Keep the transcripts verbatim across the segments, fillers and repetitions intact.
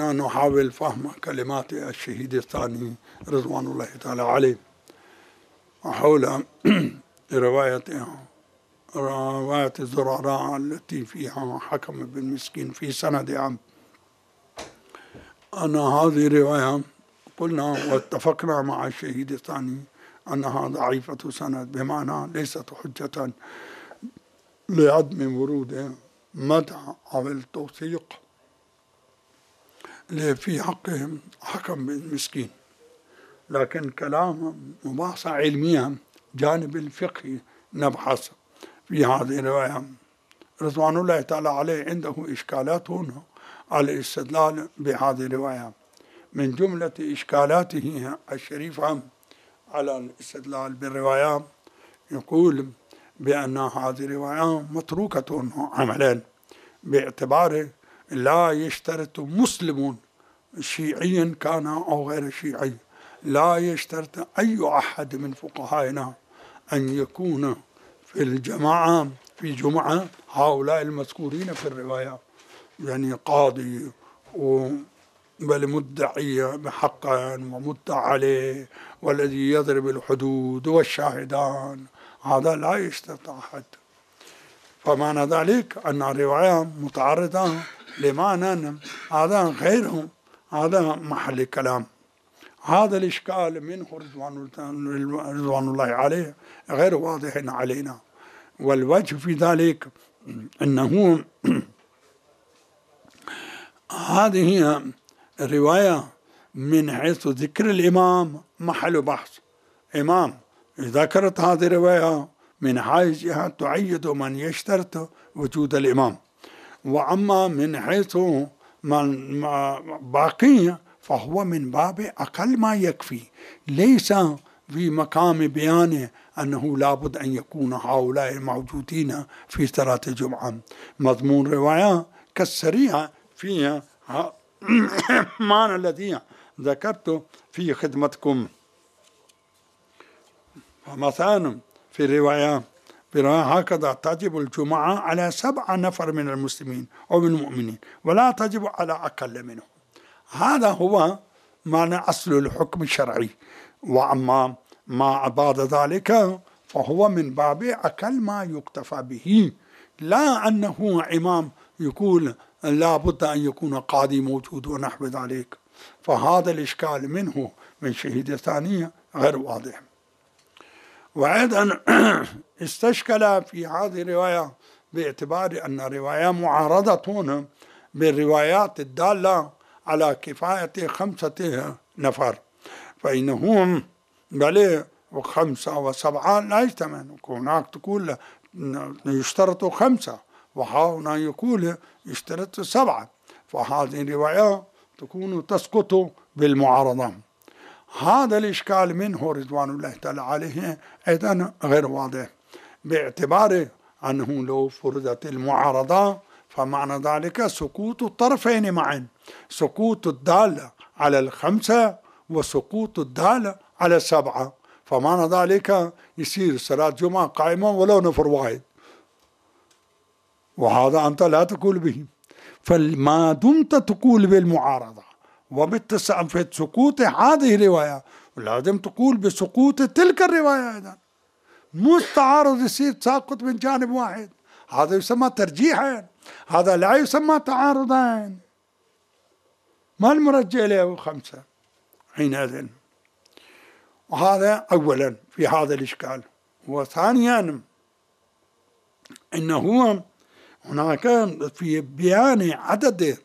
نحاول فهم كلمات الشهيد الثاني رضوان الله تعالى عليه حول رواية رواية الزرراء التي فيها حكم بن مسكين في سندها. أن هذه الرواية قلنا واتفقنا مع الشهيد الثاني أنها ضعيفة سند، بمعنى ليست حجة لعدم ورود مدح أو التوثيق في حقهم حكم بن مسكين. لكن كلام مباحثة علمية جانب الفقه نبحث في هذه الرواية. رضوان الله تعالى عليه عنده إشكالات هنا على الاستدلال بهذه الرواية. من جملة إشكالاته الشريفة على الاستدلال بالرواية يقول بأن هذه الرواية متروكة عملا، باعتبار لا يشترط مسلم شيعيا كان أو غير شيعي، لا يشترط أي أحد من فقهائنا أن يكون في الجماعة في جمعة هؤلاء المذكورين في الرواية، يعني قاضي بل مدعي بحقا ومدعى عليه والذي يضرب الحدود والشاهدان، هذا لا يشترط أحد. فمعنى ذلك أن الرواية متعرضة لمعنى هذا غيره، هذا محل كلام. هذا الإشكال منه رضوان الله عليه غير واضح علينا، والوجه في ذلك أنه هذه الرواية من حيث ذكر الإمام محل بحث. إمام ذكرت هذه الرواية من حيث جهة تعيد من يشترط وجود الإمام، وأما من حيث من باقي فهو من باب أقل ما يكفي، ليس في مقام بيان أنه لابد أن يكون هؤلاء الموجودين في صلاة الجمعة. مضمون رواية كالسريعة فيها معنى الذي ذكرت في خدمتكم. مثلا في الرواية هكذا تجب الجمعة على سبعة نفر من المسلمين أو من المؤمنين ولا تجب على أقل منهم. هذا هو معنى أصل الحكم الشرعي، وأما ما بعد ذلك فهو من باب أقل ما يكتفى به، لا أنه إمام يقول لا بد أن يكون قاضي موجود ونحو ذلك. فهذا الإشكال منه من شهيد الثانية غير واضح. وأيضا استشكل في هذه الرواية باعتبار أن الرواية معارضة بالروايات الدالة على كفاية خمسة نفر، فإنهم بل وخمسة وسبعة لا يجتمع. هناك تقول يشترط خمسة وهنا يقول يشترط سبعة، فهذه الرواية تكون تسقط بالمعارضة. هذا الإشكال منه رضوان الله تعالى عليه أيضا غير واضح، باعتبار أنه لو فرضت المعارضة فمعنى ذلك سقوط الطرفين معا، سقوط الدالة على الخمسة وسقوط الدالة على السبعة، فمعنى ذلك يصير صلاة جمعة قائمة ولو نفر واحد، وهذا أنت لا تقول به. فما دمت تقول بالمعارضة وبالتسع في سقوط هذه الرواية، ولازم تقول بسقوط تلك الرواية أيضا. مستعارض يصير ساقط من جانب واحد، هذا يسمى ترجيحا، هذا لا يسمى تعارضا. ما المرجع له خمسة حينئذ؟ وهذا أولا في هذا الإشكال. وثانيا إنه هناك في بيان عدد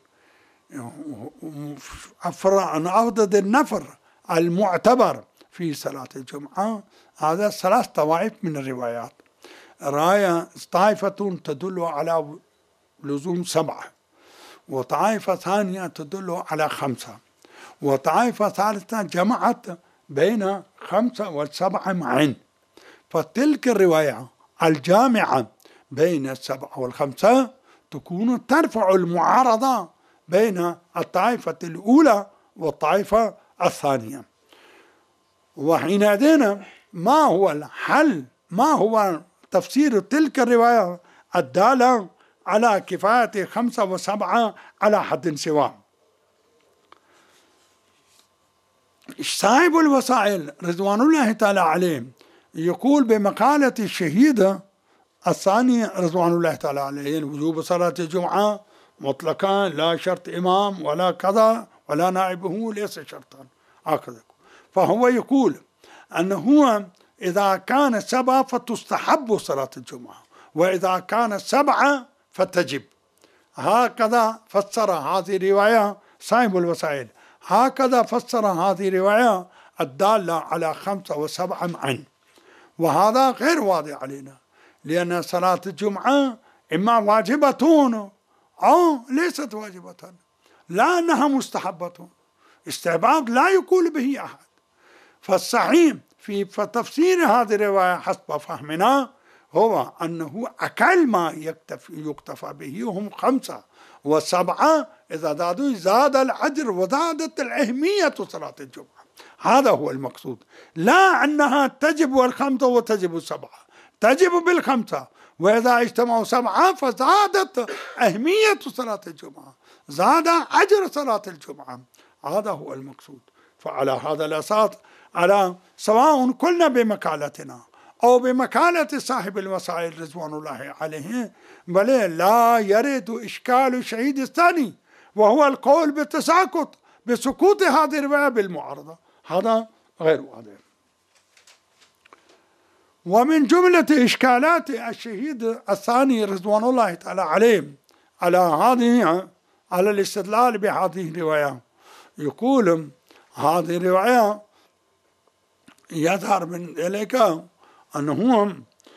عدد النفر المعتبر في صلاة الجمعة، هذا ثلاث طوائف من الروايات. راية طائفة تدل على لزوم سبعة، وطائفة ثانية تدل على خمسة، وطائفة ثالثة جمعت بين خمسة والسبعة معا. فتلك الرواية الجامعة بين السبعة والخمسة تكون ترفع المعارضة بين الطائفة الأولى والطائفة الثانية. وحينئذ ما هو الحل؟ ما هو تفسير تلك الرواية الدالة على كفاية خمسة وسبعة على حد سواء؟ صاحب الوسائل رضوان الله تعالى عليه يقول بمقالة الشهيد الثاني رضوان الله تعالى عليه وجوب صلاة الجمعة مطلقا لا شرط إمام ولا كذا ولا نائبه ليس شرطا هكذا. فهو يقول أنه إذا كان سبعة فتستحب صلاة الجمعة، وإذا كان سبعة فتجب. هكذا فسر هذه الرواية صاحب الوسائل، هكذا فسر هذه الرواية الدالة على خمسة وسبعة معا. وهذا غير واضح علينا، لأن صلاة الجمعة إما واجبة أو ليست واجبة، لا أنها مستحبة، استحباب لا يقول به أحد. فالصحيح في تفسير هذه الرواية حسب فهمنا هو أنه أقل ما يكتفي يكتفى به هم خمسة، وسبعة إذا زادوا زاد الأجر وزادت الأهمية صلاة الجمعة. هذا هو المقصود، لا أنها تجب الخمسة وتجب السبعة، تجب بالخمسة، وإذا اجتمعوا سبعة فزادت أهمية صلاة الجمعة، زاد أجر صلاة الجمعة. هذا هو المقصود. فعلى هذا الأساس، على سواء قلنا بمقالتنا أو بمقالة صاحب الوسائل رضوان الله عليه، بل لا يرد إشكال الشهيد الثاني وهو القول بالتساقط بسقوط هذه الرواية بالمعارضة، هذا غير واضح. ومن جملة إشكالات الشهيد الثاني رضوان الله تعالى عليه على هذه على الاستدلال بهذه الرواية، يقول هذه الرواية يظهر من ذلك أنه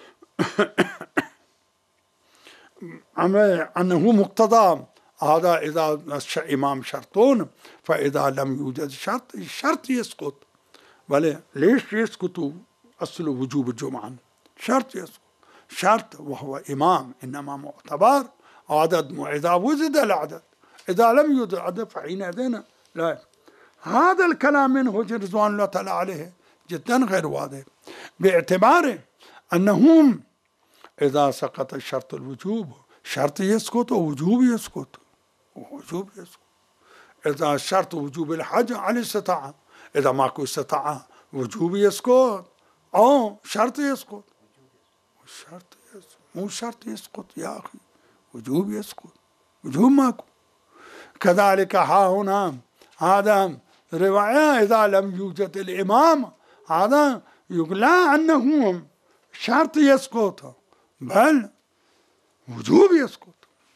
أنه مقتضى هذا إذا إمام شرطون، فإذا لم يوجد شرط الشرط يسقط. بل ليش يسقط؟ أصل وجوب الجمعة شرط يسقط، شرط وهو إمام إنما معتبر عدد، إذا وجد العدد، إذا لم يوجد العدد فحينئذ لا. هذا الكلام منه رضوان الله تعالى عليه جدا غير واضح، باعتبار أنهم إذا سقط الشرط الوجوب شرط يسقط ووجوب يسقط، ووجوب يسقط. إذا الشرط وجوب الحج على الاستطاعة، إذا ماكو استطاعة وجوب يسقط أو شرط يسقط. الشرط يسقط مو شرط يسقط يا أخي، وجوب يسقط، وجوب ماكو. كذلك ها هنا هذا رواية إذا لم يوجد الإمام، هذا يقول لا أنه شرط يسقط بل وجوب يسقط.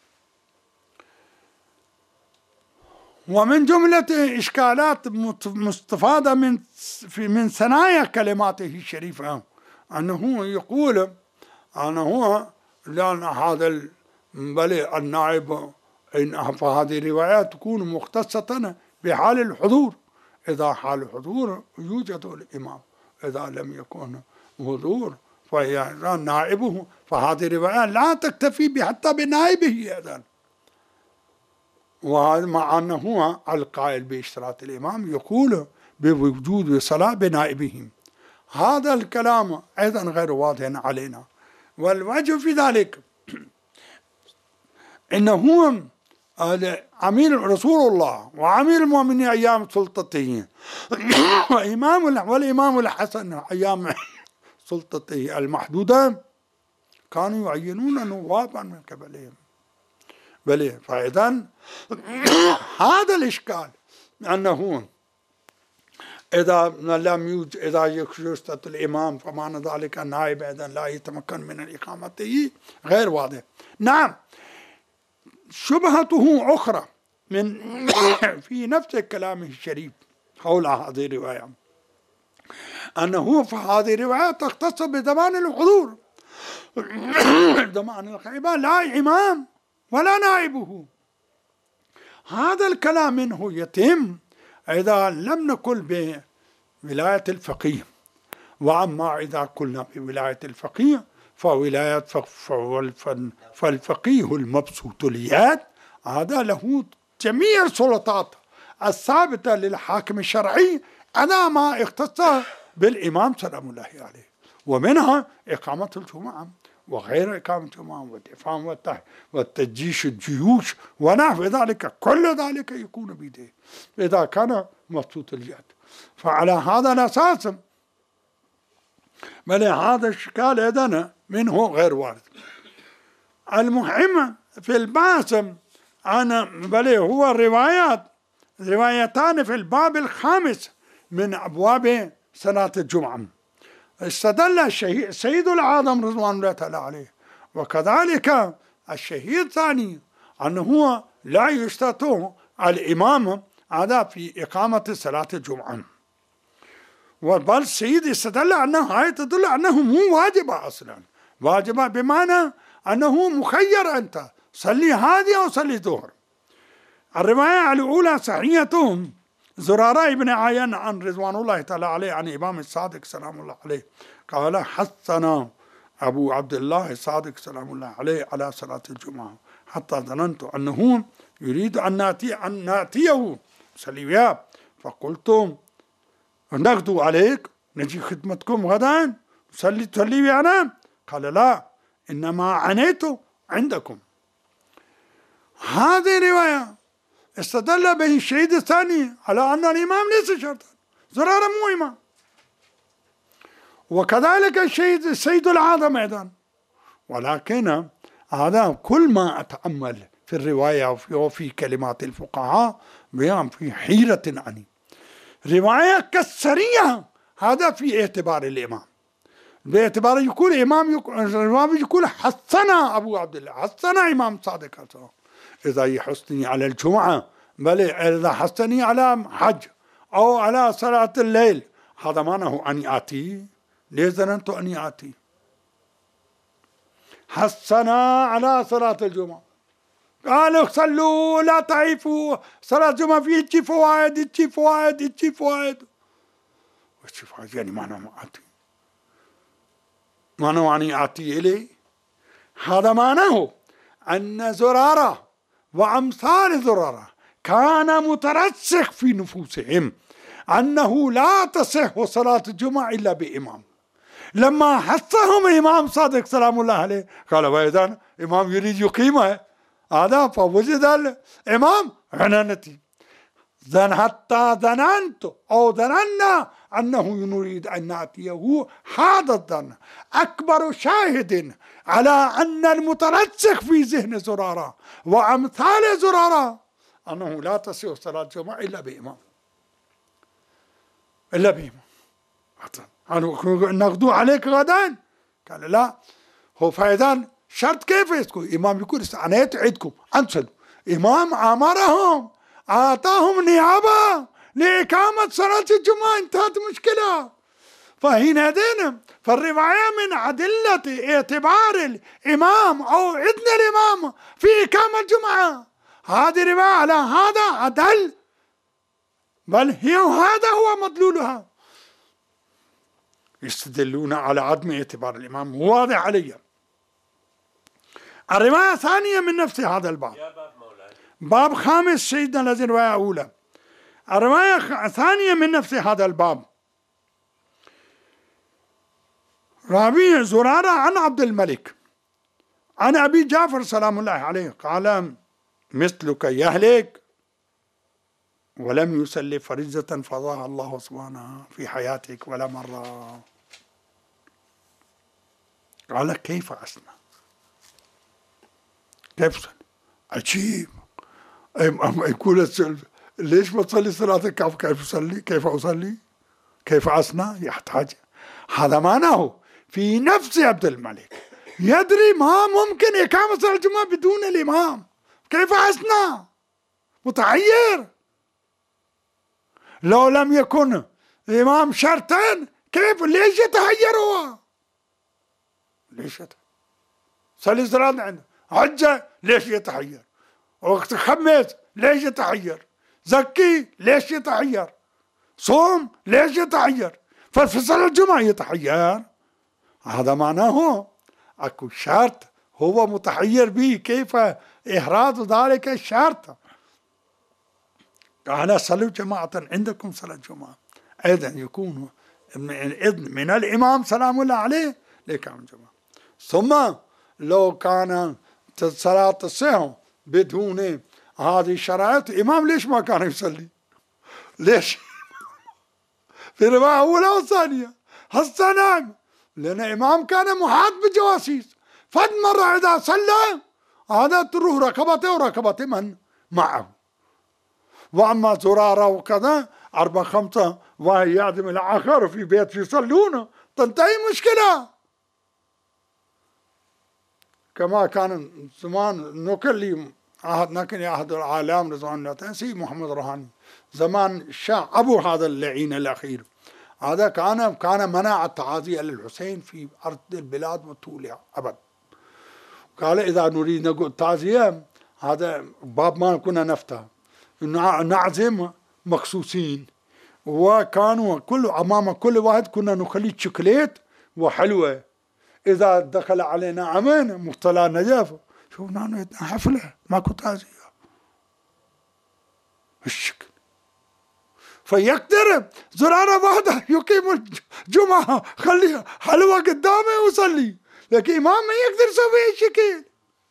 ومن جملة إشكالات مستفادة من من ثنايا كلماته الشريفة أنه يقول أنه لأن هذا بل النائب إن فهذه الروايات تكون مختصة بحال الحضور، إذا حال الحضور يوجد الإمام، إذا لم يكن حضور فهي نائبه، فهذه الروايات لا تكتفي حتى بنائبه أيضا. وهذا مع أنه القائل باشتراط الإمام يقول بوجود صلاة بنائبهم. هذا الكلام أيضا غير واضح علينا. والوجه في ذلك إنه أمير رسول الله وأمير المؤمنين أيام سلطته وإمام والإمام الحسن أيام سلطته المحدودة كانوا يعينون نوابا من قبلهم. بل فإذا هذا الإشكال أنه إذا لم يوجد إذا يشترط الإمام فمعنى ذلك النائب أيضا لا يتمكن من إقامته غير واضح. نعم، شبهته أخرى من في نفس كلامه الشريف حول هذه الرواية، أنه فهذه الرواية تختص بزمان الحضور، زمان الغيبة لا إمام ولا نائبه. هذا الكلام منه يتم إذا لم نقل بولاية الفقيه، وأما إذا قلنا بولاية الفقيه فولاية فالفقيه المبسوط اليد هذا له جميع السلطات الثابتة للحاكم الشرعي أنا ما اختص بالإمام سلام الله عليه، ومنها إقامة الجمعة وغير إقامة الجمعة والدفاع والتجيش الجيوش ونحو ذلك، كل ذلك يكون بيده إذا كان مبسوط اليد. فعلى هذا الأساس بل هذا الإشكال إذن منه غير وارد. المهم في البحث عن بل هو الروايات روايتان في الباب الخامس من أبواب صلاة الجمعة. استدل السيد العظم رضوان الله تعالى عليه وكذلك الشهيد الثاني أنه لا يشترط الإمام هذا في إقامة صلاة الجمعة، وبل السيد استدل أنه هاي تدل أنه مو واجبة أصلا، واجبة بمعنى أنه مخير أنت صلي هذه أو صلي ظهر. الرواية الأولى صحيحة زرارة بن عيان عن رضوان الله تعالى عليه عن إمام الصادق سلام الله عليه قال حثنا أبو عبد الله الصادق سلام الله عليه على صلاة الجمعة حتى ظننت أنه يريد أن نأتي أن نأتيه صلي، فقلت نغدو عليك نجي خدمتكم غدا صلي تصلي ويانا؟ قال لا إنما عنيت عندكم. هذه رواية استدل به الشهيد الثاني على أن الإمام ليس شرطا، زرارة مو إمام. وكذلك الشهيد السيد العظم أيضا. ولكن هذا كل ما أتأمل في الرواية وفي كلمات الفقهاء بيان في حيرة عني. رواية كالسرية هذا في اعتبار الإمام، باعتبار يقول إمام يقول, يقول حثنا أبو عبد الله حثنا إمام صادق إذا يحثني على الجمعة بل إذا حثني على حج أو على صلاة الليل هذا معناه أني آتي. ليه ظننت أني آتي؟ حثنا على صلاة الجمعة قالوا صلوا لا تعيفوا صلاة الجمعة فيه تجي فوائد تجي فوائد تجي فوائد وش فوائد يعني معناه آتي، معناه أني آتي إليه. هذا معناه أن زرارة وأمثال زرارة كان مترسخ في نفوسهم أنه لا تصح صلاة الجمعة إلا بإمام. لما حثهم إمام صادق سلام الله عليه قال وإذا إمام يريد يقيمه هذا فوجد الإمام عنانتي ذن حتى ظننت أو ظننا أنه نريد أن نأتيه. هذا الظن أكبر شاهد على أن المترسخ في ذهن زرارة وأمثال زرارة أنه لا تصح صلاة الجمعة إلا بإمام إلا بإمام. نغدو عليك غدا قال لا. هو فإذا شرط كيف يكون؟ إمام يقول استعنيت عندكم أنصلوا. إمام أمرهم أعطاهم نيابة لإقامة صلاة الجمعة انتهت مشكلة. فهنا دين فالرواية من أدلة اعتبار الإمام أو إذن الإمام في إقامة الجمعة. هذه رواية على هذا أدل بل هي هذا هو مدلولها. يستدلون على عدم اعتبار الإمام واضح علي. الرواية الثانية من نفس هذا الباب باب خامس سيدنا الذي رواية أولى. الرواية الثانية من نفس هذا الباب راوي زرارة عن عبد الملك عن أبي جعفر سلام الله عليه قال مثلك يهلك ولم يصلي فريضة فضاها الله سبحانه في حياتك ولا مرة. قال كيف أصنع؟ كيف أصنع؟ عجيب. يقول ليش ما تصلي صلاتك؟ كيف أصلي؟ كيف أصلي؟ كيف أصنع؟ يحتاج. هذا معناه في نفس عبد الملك يدري ما ممكن إقامة صلاة الجمعة بدون الإمام. كيف أصنع؟ متحير. لو لم يكن الإمام شرطا كيف ليش يتحير هو؟ ليش يتحير؟ صلي صلاة عنده حجة ليش يتحير؟ وقت خمس ليش يتحير؟ زكي ليش يتحير؟ صوم ليش يتحير؟ ففي صلاة الجمعة يتحير. هذا معناه اكو شرط هو متحير به. كيف إحراز ذلك الشرط؟ قال صلوا جماعة عندكم صلاة الجمعة أيضا يكون إذن من الإمام سلام الله عليه لإقامة الجمعة. ثم لو كان صلاة الصحة بدون هذه الشرائط الإمام ليش ما كان يصلي؟ ليش؟ في رواية أولى وثانية هسه نايم، لأن إمام كان محاط بجواسيس، فد مرة إذا صلى هذا تروح ركبته وركبته من معه. وأما زرارة وكذا أربعة خمسة واحد يعدم الآخر في بيت يصلون تنتهي مشكلة. كما كان زمان نقل لي عهد نكن عهد العالم رضوان الله تعالى محمد روحاني زمان الشاه أبو هذا اللعين الأخير، هذا كان كان منع التعازي للحسين في أرض البلاد وطولها أبد. قال إذا نريد نقول تعزية هذا باب ما كنا نفتح نعزم مخصوصين، وكانوا كل أمام كل واحد كنا نخلي شوكليت وحلوة، إذا دخل علينا عمين مختلى نجافة شوفنا حفلة ماكو تعزية بالشكل. فيقدر زرارة واحدة يقيم الجمعة خليها حلوة قدامه ويصلي، لكن إمام ما يقدر يسوي شكل.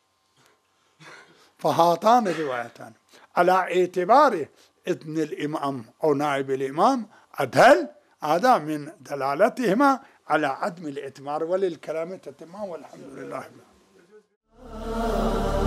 فهاتان الروايتان على اعتبار إذن الإمام أو نائب الإمام أدهل، هذا من دلالتهما على عدم الإتمار وللكلام تتمام والحمد لله.